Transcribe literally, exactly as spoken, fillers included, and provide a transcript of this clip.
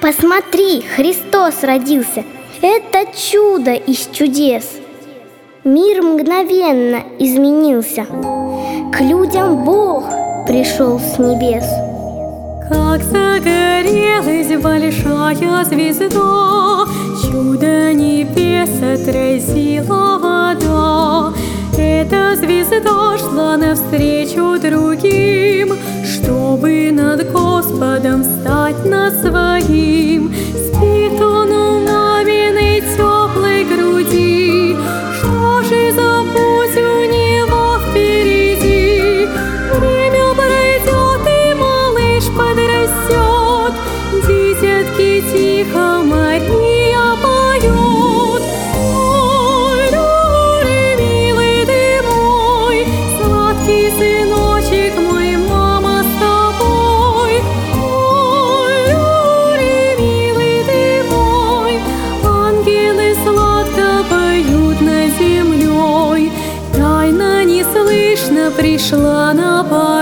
Посмотри, Христос родился. Это чудо из чудес. Мир мгновенно изменился. К людям Бог пришел с небес. Как загорелась большая звезда, чудо небес отразила вода. Эта звезда шла навстречу другим, чтобы над Господом стать на своим. Спит он у маминой теплой груди. Что же за путь у него впереди? Время пройдет, и малыш подрастет. Дитятки тихо Мария поет. Ой, Рори, милый ты мой, сладкий сыночек мой, мама с тобой. Ой, Рори, милый ты мой, ангелы сладко поют над землей. Тайна неслышно пришла на порог.